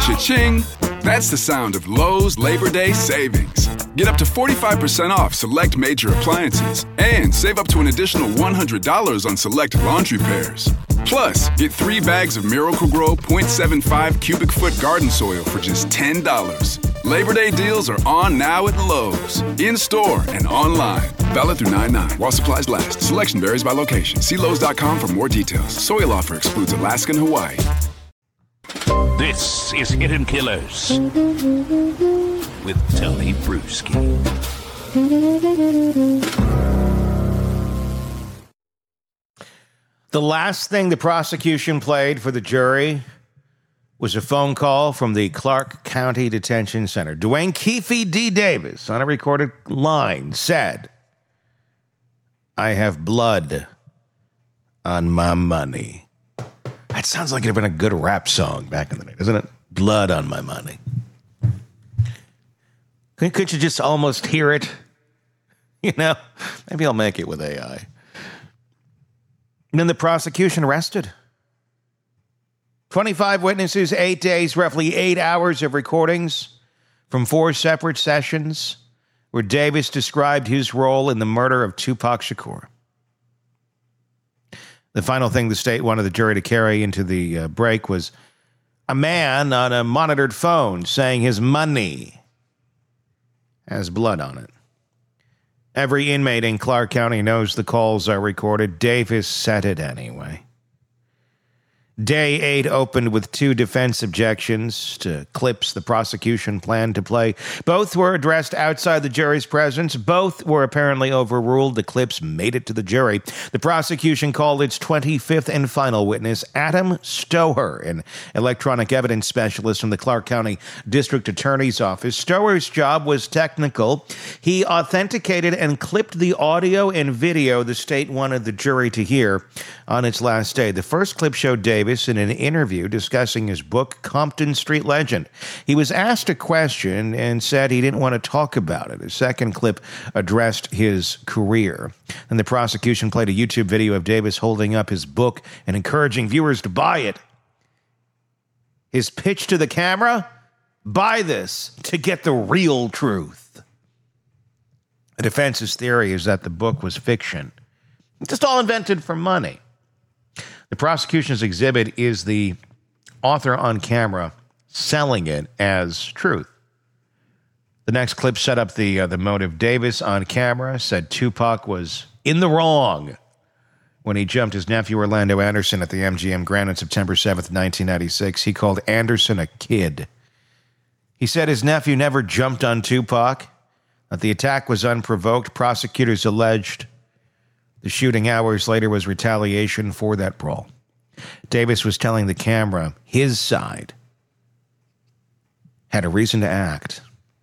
Cha-ching! That's the sound of Lowe's Labor Day savings. Get up to 45% off select major appliances and save up to an additional $100 on select laundry pairs. Plus, get 3 bags of Miracle-Gro 0.75 cubic foot garden soil for just $10. Labor Day deals are on now at Lowe's, in-store and online. Valid through 9/9 while supplies last. Selection varies by location. See Lowes.com for more details. Soil offer excludes Alaska and Hawaii. This is Hidden Killers with Tony Bruschi. The last thing the prosecution played for the jury was a phone call from the Clark County Detention Center. Dwayne Keefe D. Davis, on a recorded line, said, "I have blood on my money." That sounds like it would have been a good rap song back in the day, doesn't it? Blood on my money. Couldn't you just almost hear it? You know, maybe I'll make it with AI. And then the prosecution arrested 25 witnesses, 8 days, roughly 8 hours of recordings from 4 separate sessions where Davis described his role in the murder of Tupac Shakur. The final thing the state wanted the jury to carry into the break was a man on a monitored phone saying his money has blood on it. Every inmate in Clark County knows the calls are recorded. Davis said it anyway. Day 8 opened with 2 defense objections to clips the prosecution planned to play. Both were addressed outside the jury's presence. Both were apparently overruled. The clips made it to the jury. The prosecution called its 25th and final witness, Adam Stower, an electronic evidence specialist from the Clark County District Attorney's Office. Stower's job was technical. He authenticated and clipped the audio and video the state wanted the jury to hear on its last day. The first clip showed Davis in an interview discussing his book, Compton Street Legend. He was asked a question and said he didn't want to talk about it. A second clip addressed his career. And the prosecution played a YouTube video of Davis holding up his book and encouraging viewers to buy it. His pitch to the camera? Buy this to get the real truth. The defense's theory is that the book was fiction. It's just all invented for money. The prosecution's exhibit is the author on camera selling it as truth. The next clip set up the motive. Davis on camera said Tupac was in the wrong when he jumped his nephew Orlando Anderson at the MGM Grand on September 7th, 1996. He called Anderson a kid. He said his nephew never jumped on Tupac, that the attack was unprovoked. Prosecutors alleged the shooting hours later was retaliation for that brawl. Davis was telling the camera his side had a reason to act.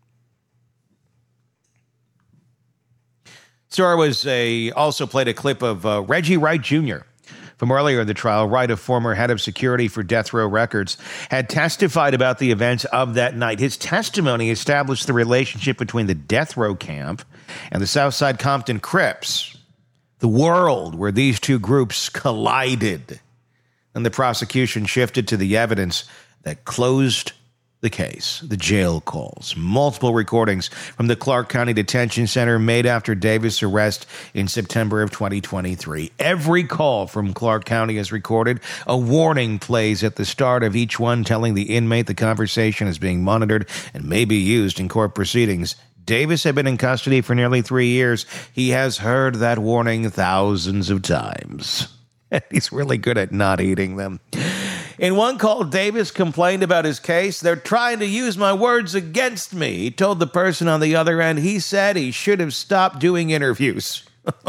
Storer also played a clip of Reggie Wright Jr. from earlier in the trial. Wright, a former head of security for Death Row Records, had testified about the events of that night. His testimony established the relationship between the Death Row camp and the Southside Compton Crips, the world where these two groups collided. And the prosecution shifted to the evidence that closed the case, the jail calls. Multiple recordings from the Clark County Detention Center made after Davis' arrest in September of 2023. Every call from Clark County is recorded. A warning plays at the start of each one, telling the inmate the conversation is being monitored and may be used in court proceedings. Davis had been in custody for nearly 3 years. He has heard that warning thousands of times. He's really good at not eating them. In one call, Davis complained about his case. "They're trying to use my words against me," he told the person on the other end. He said he should have stopped doing interviews.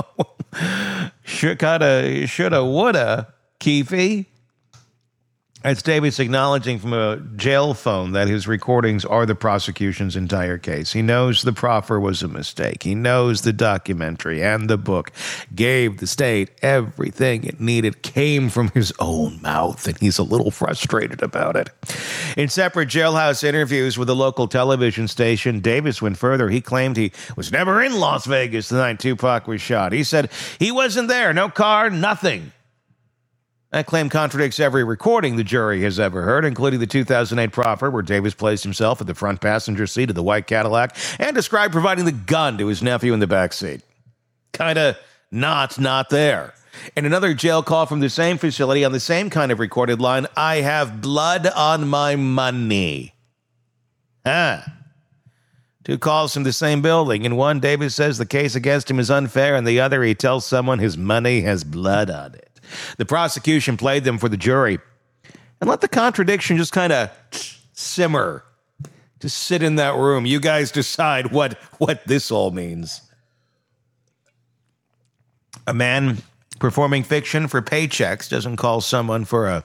Shoulda, woulda, Keefe. It's Davis acknowledging from a jail phone that his recordings are the prosecution's entire case. He knows the proffer was a mistake. He knows the documentary and the book gave the state everything it needed, came from his own mouth, and he's a little frustrated about it. In separate jailhouse interviews with a local television station, Davis went further. He claimed he was never in Las Vegas the night Tupac was shot. He said he wasn't there, no car, nothing. That claim contradicts every recording the jury has ever heard, including the 2008 proffer where Davis placed himself at the front passenger seat of the white Cadillac and described providing the gun to his nephew in the back seat. Kinda not there. In another jail call from the same facility on the same kind of recorded line, I have blood on my money. Two calls from the same building. In one, Davis says the case against him is unfair. In the other, he tells someone his money has blood on it. The prosecution played them for the jury and let the contradiction just kind of simmer. Just sit in that room. You guys decide what this all means. A man performing fiction for paychecks doesn't call someone from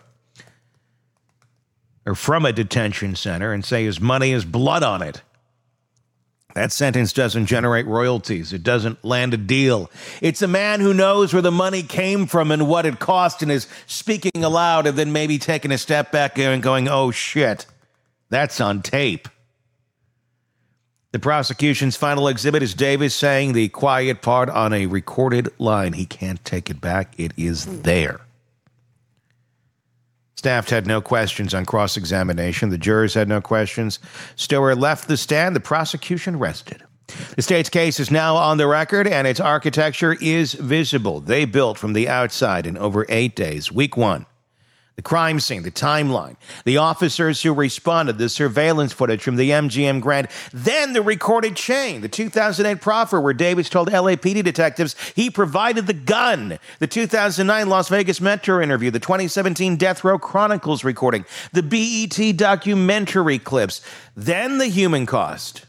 a detention center and say his money has blood on it. That sentence doesn't generate royalties. It doesn't land a deal. It's a man who knows where the money came from and what it cost and is speaking aloud and then maybe taking a step back and going, oh shit, that's on tape. The prosecution's final exhibit is Davis saying the quiet part on a recorded line. He can't take it back. It is there. Staff had no questions on cross-examination. The jurors had no questions. Stewart left the stand. The prosecution rested. The state's case is now on the record, and its architecture is visible. They built from the outside in over 8 days. Week 1. The crime scene, the timeline, the officers who responded, the surveillance footage from the MGM Grand, then the recorded chain, the 2008 proffer where Davis told LAPD detectives he provided the gun, the 2009 Las Vegas Metro interview, the 2017 Death Row Chronicles recording, the BET documentary clips, then the human cost.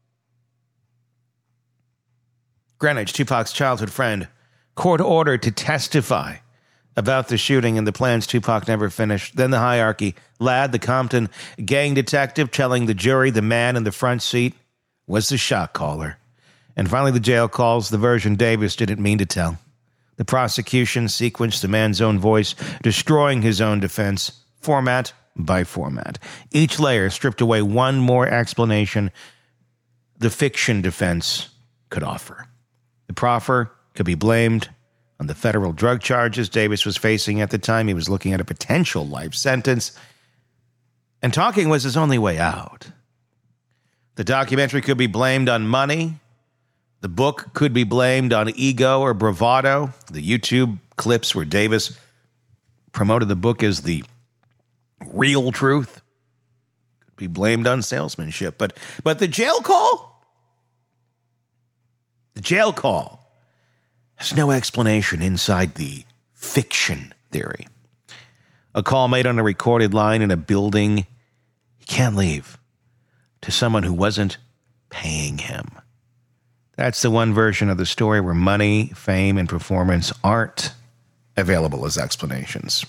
Greenwich, Tupac's childhood friend, court ordered to testify about the shooting and the plans Tupac never finished. Then the hierarchy. Ladd, the Compton gang detective, telling the jury the man in the front seat was the shot caller. And finally, the jail calls, the version Davis didn't mean to tell. The prosecution sequenced the man's own voice, destroying his own defense, format by format. Each layer stripped away one more explanation the fiction defense could offer. The proffer could be blamed on the federal drug charges Davis was facing at the time. He was looking at a potential life sentence, and talking was his only way out. The documentary could be blamed on money. The book could be blamed on ego or bravado. The YouTube clips where Davis promoted the book as the real truth could be blamed on salesmanship. But the jail call? The jail call. There's no explanation inside the fiction theory. A call made on a recorded line in a building he can't leave to someone who wasn't paying him. That's the one version of the story where money, fame, and performance aren't available as explanations.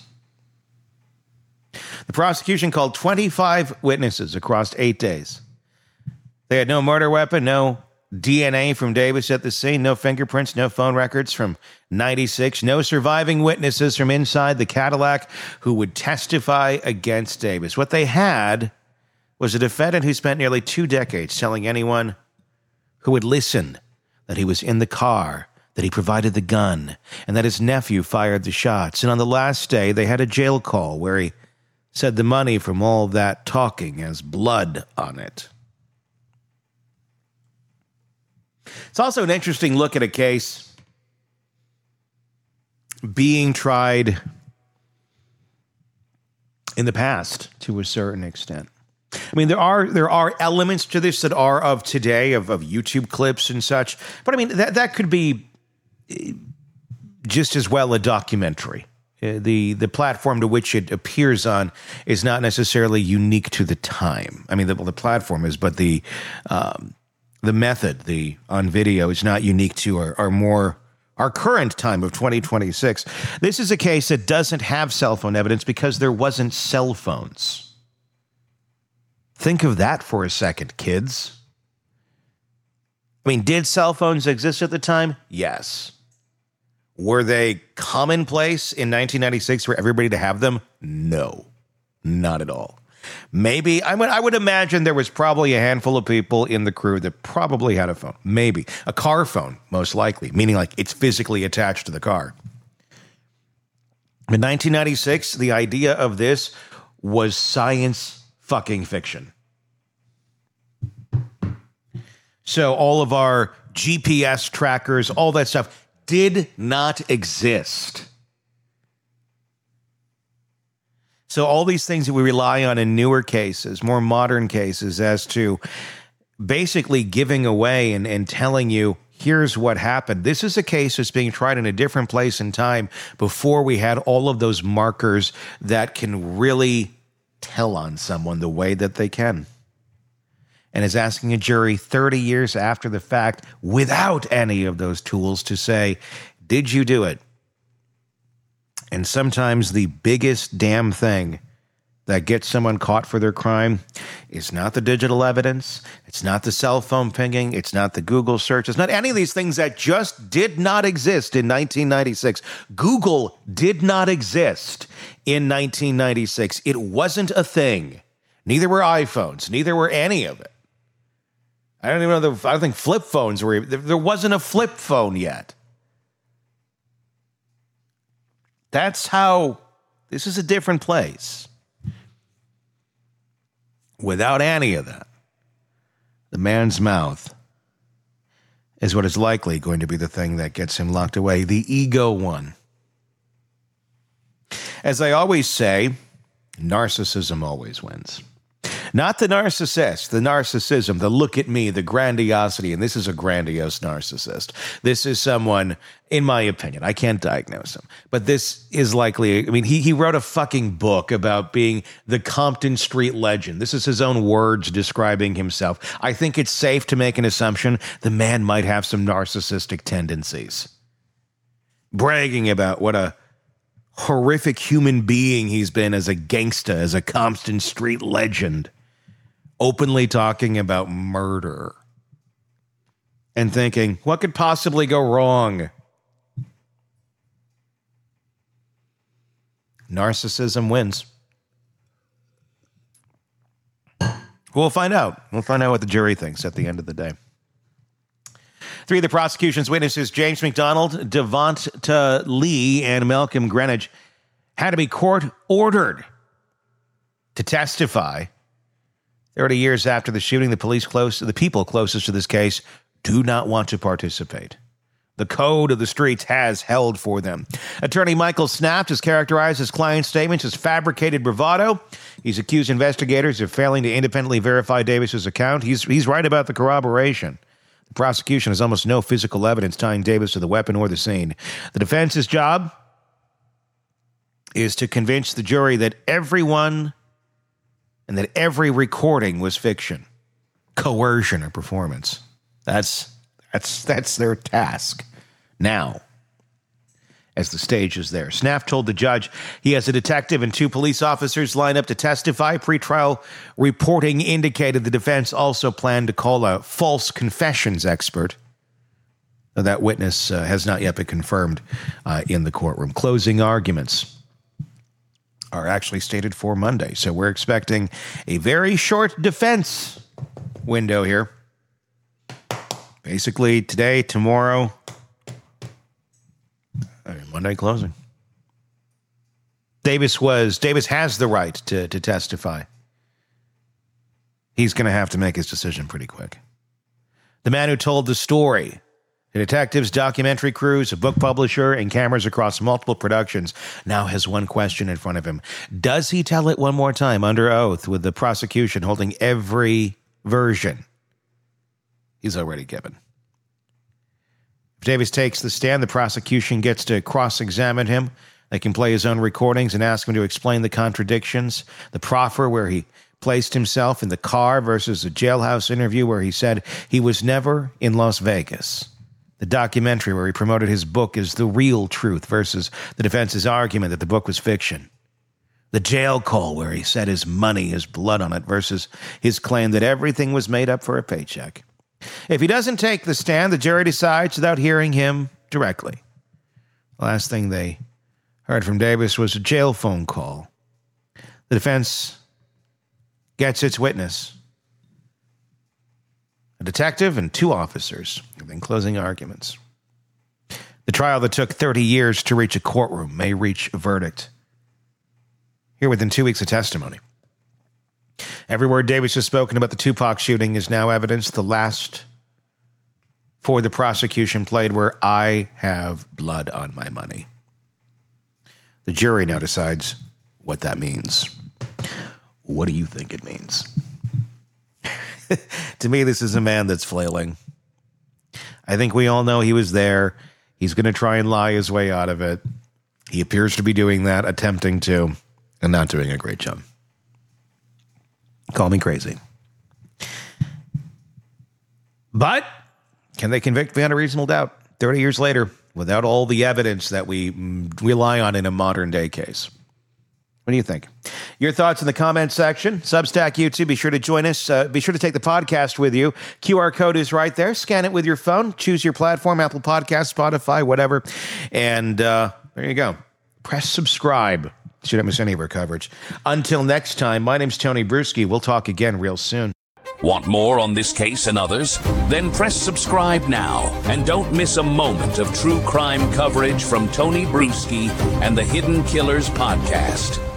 The prosecution called 25 witnesses across 8 days. They had no murder weapon, no DNA from Davis at the scene, no fingerprints, no phone records from 96, no surviving witnesses from inside the Cadillac who would testify against Davis. What they had was a defendant who spent nearly 2 decades telling anyone who would listen that he was in the car, that he provided the gun, and that his nephew fired the shots. And on the last day, they had a jail call where he said the money from all that talking has blood on it. It's also an interesting look at a case being tried in the past to a certain extent. I mean, there are elements to this that are of today, of YouTube clips and such. But I mean, that could be just as well a documentary. The platform to which it appears on is not necessarily unique to the time. I mean, the platform is, but the method, on video, is not unique to our current time of 2026. This is a case that doesn't have cell phone evidence because there wasn't cell phones. Think of that for a second, kids. I mean, did cell phones exist at the time? Yes. Were they commonplace in 1996 for everybody to have them? No, not at all. Maybe, I would imagine there was probably a handful of people in the crew that probably had a phone. Maybe. A car phone, most likely, meaning like it's physically attached to the car. In 1996, the idea of this was science fucking fiction. So all of our GPS trackers, all that stuff did not exist. So all these things that we rely on in newer cases, more modern cases, as to basically giving away and telling you, here's what happened. This is a case that's being tried in a different place and time before we had all of those markers that can really tell on someone the way that they can. And is asking a jury 30 years after the fact, without any of those tools, to say, did you do it? And sometimes the biggest damn thing that gets someone caught for their crime is not the digital evidence. It's not the cell phone pinging. It's not the Google search. It's not any of these things that just did not exist in 1996. Google did not exist in 1996. It wasn't a thing. Neither were iPhones. Neither were any of it. I don't even know. I think flip phones were. There wasn't a flip phone yet. That's how. This is a different place. Without any of that, the man's mouth is what is likely going to be the thing that gets him locked away. The ego one. As I always say, narcissism always wins. Not the narcissist, the narcissism, the look at me, the grandiosity. And this is a grandiose narcissist. This is someone, in my opinion, I can't diagnose him, but this is likely, I mean, he wrote a fucking book about being the Compton Street legend. This is his own words describing himself. I think it's safe to make an assumption the man might have some narcissistic tendencies. Bragging about what a horrific human being he's been as a gangsta, as a Compton Street legend. Openly talking about murder and thinking, what could possibly go wrong? Narcissism wins. We'll find out. We'll find out what the jury thinks at the end of the day. Three of the prosecution's witnesses, James McDonald, Devonta Lee, and Malcolm Greenidge, had to be court-ordered to testify. 30 years after the shooting, the people closest to this case do not want to participate. The code of the streets has held for them. Attorney Michael Snaft has characterized his client's statements as fabricated bravado. He's accused investigators of failing to independently verify Davis's account. He's right about the corroboration. The prosecution has almost no physical evidence tying Davis to the weapon or the scene. The defense's job is to convince the jury that everyone and that every recording was fiction, coercion, or performance. That's their task now, as the stage is there. Snaft told the judge he has a detective and two police officers lined up to testify. Pretrial reporting indicated the defense also planned to call a false confessions expert. That witness has not yet been confirmed in the courtroom. Closing arguments are actually stated for Monday. So we're expecting a very short defense window here. Basically today, tomorrow, Monday closing. Davis has the right to testify. He's going to have to make his decision pretty quick. The man who told the story, the detectives, documentary crews, a book publisher, and cameras across multiple productions now has one question in front of him. Does he tell it one more time under oath with the prosecution holding every version he's already given? If Davis takes the stand, the prosecution gets to cross-examine him. They can play his own recordings and ask him to explain the contradictions. The proffer where he placed himself in the car versus the jailhouse interview where he said he was never in Las Vegas. The documentary where he promoted his book is the real truth versus the defense's argument that the book was fiction. The jail call where he said his money, his blood on it versus his claim that everything was made up for a paycheck. If he doesn't take the stand, the jury decides without hearing him directly. The last thing they heard from Davis was a jail phone call. The defense gets its witness, a detective and two officers, in closing arguments. The trial that took 30 years to reach a courtroom may reach a verdict here within 2 weeks of testimony. Every word Davis has spoken about the Tupac shooting is now evidence. The last for the prosecution played where I have blood on my money. The jury now decides what that means. What do you think it means? To me, this is a man that's flailing. I think we all know he was there. He's going to try and lie his way out of it. He appears to be doing that, attempting to, and not doing a great job. Call me crazy. But can they convict beyond a reasonable doubt 30 years later without all the evidence that we rely on in a modern day case? What do you think? Your thoughts in the comments section. Substack, YouTube, be sure to join us. Be sure to take the podcast with you. QR code is right there. Scan it with your phone. Choose your platform, Apple Podcasts, Spotify, whatever. And there you go. Press subscribe so you don't miss any of our coverage. Until next time, my name's Tony Bruschi. We'll talk again real soon. Want more on this case and others? Then press subscribe now and don't miss a moment of true crime coverage from Tony Bruschi and the Hidden Killers podcast.